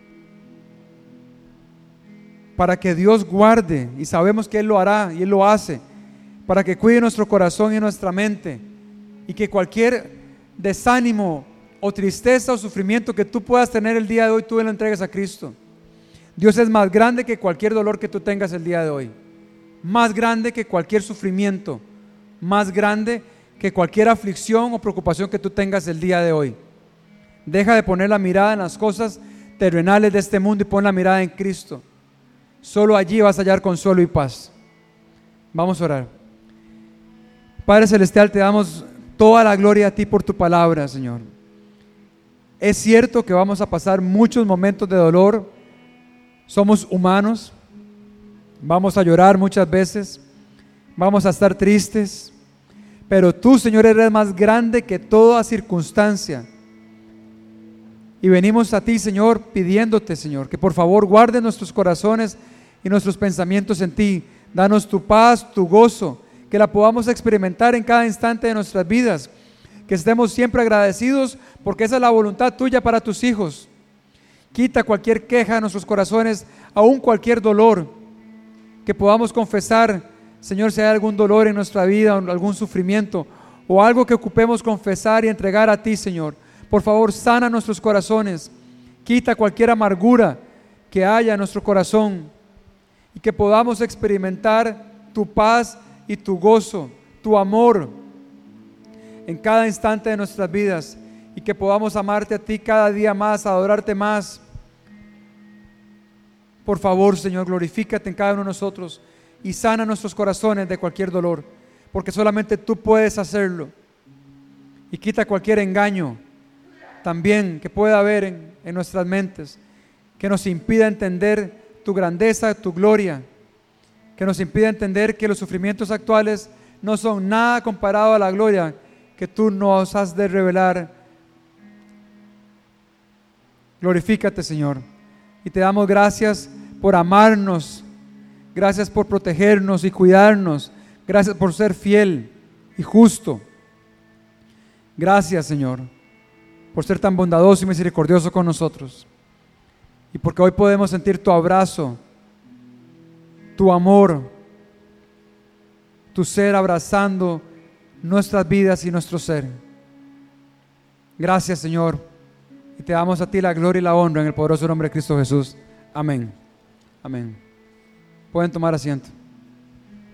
para que Dios guarde, y sabemos que Él lo hará y Él lo hace, para que cuide nuestro corazón y nuestra mente, y que cualquier desánimo o tristeza o sufrimiento que tú puedas tener el día de hoy, tú lo entregues a Cristo. Dios es más grande que cualquier dolor que tú tengas el día de hoy, más grande que cualquier sufrimiento, más grande que cualquier aflicción o preocupación que tú tengas el día de hoy. Deja de poner la mirada en las cosas terrenales de este mundo y pon la mirada en Cristo. Solo allí vas a hallar consuelo y paz. Vamos a orar. Padre Celestial, te damos toda la gloria a ti por tu palabra, Señor. Es cierto que vamos a pasar muchos momentos de dolor. Somos humanos. Vamos a llorar muchas veces. Vamos a estar tristes. Pero tú, Señor, eres más grande que toda circunstancia. Y venimos a ti, Señor, pidiéndote, Señor, que por favor guarde nuestros corazones y nuestros pensamientos en ti. Danos tu paz, tu gozo, que la podamos experimentar en cada instante de nuestras vidas. Que estemos siempre agradecidos, porque esa es la voluntad tuya para tus hijos. Quita cualquier queja de nuestros corazones, aún cualquier dolor. Que podamos confesar, Señor, si hay algún dolor en nuestra vida, algún sufrimiento, o algo que ocupemos confesar y entregar a ti, Señor. Por favor, sana nuestros corazones, quita cualquier amargura que haya en nuestro corazón, y que podamos experimentar tu paz y tu gozo, tu amor en cada instante de nuestras vidas, y que podamos amarte a ti cada día más, adorarte más. Por favor, Señor, glorifícate en cada uno de nosotros y sana nuestros corazones de cualquier dolor, porque solamente tú puedes hacerlo. Y quita cualquier engaño también que pueda haber en nuestras mentes, que nos impida entender tu grandeza, tu gloria, que nos impida entender que los sufrimientos actuales no son nada comparado a la gloria que tú nos has de revelar. Glorifícate, Señor, y te damos gracias por amarnos, gracias por protegernos y cuidarnos, gracias por ser fiel y justo. Gracias, Señor, por ser tan bondadoso y misericordioso con nosotros, y porque hoy podemos sentir tu abrazo, tu amor, tu ser abrazando nuestras vidas y nuestro ser. Gracias, Señor, y te damos a ti la gloria y la honra en el poderoso nombre de Cristo Jesús. Amén. Amén. Pueden tomar asiento.